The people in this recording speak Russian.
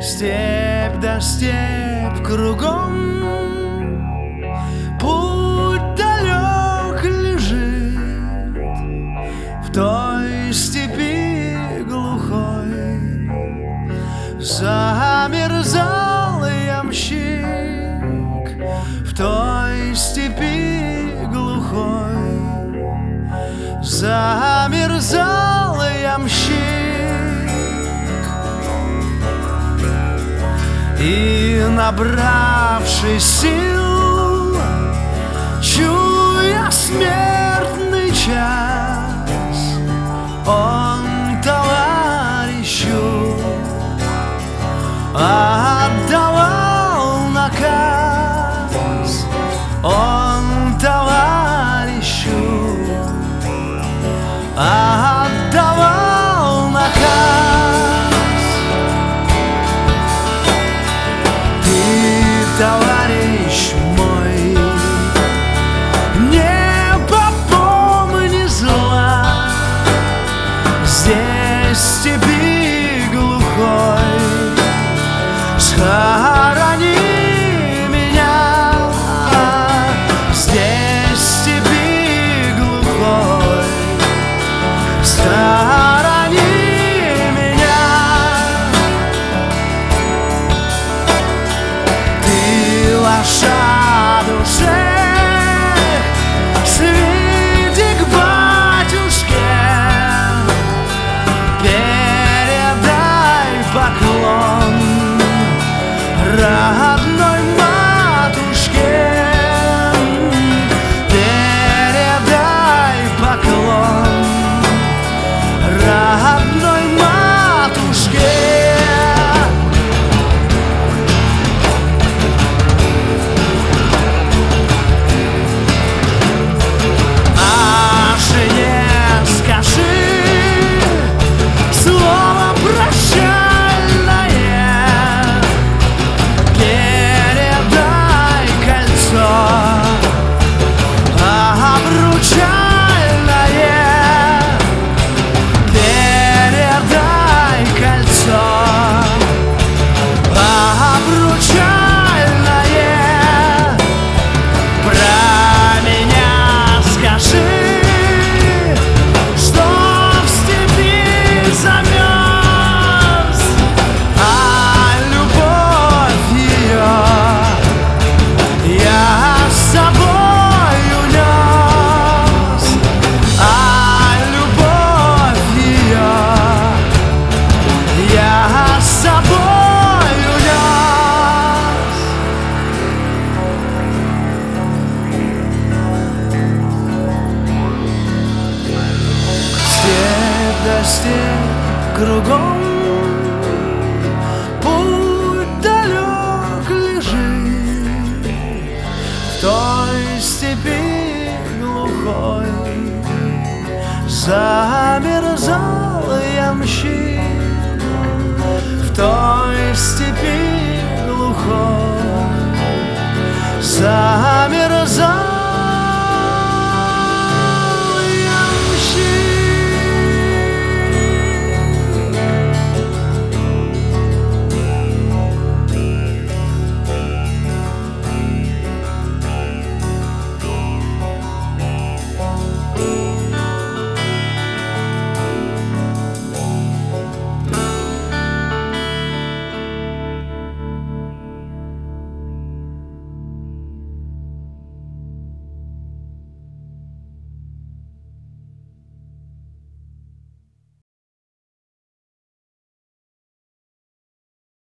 Степь да степь кругом, путь далек лежит. В той степи глухой замерзал ямщик. В той степи глухой замерзал ямщик. И, набравшись сил, чуя смертный час, он товарищу отдавал наказ. Он товарищу отдавал наказ. Товарищ мой, не попомни зла. Здесь в степи глухой схорони меня. Здесь в степи глухой схорони меня. Лошадушек, сведи к батюшке, передай поклон родной матушке. Передай поклон родной матушке. Степь кругом, путь далек лежит. В той степи глухой замерзал ямщик. В той степи глухой замерзал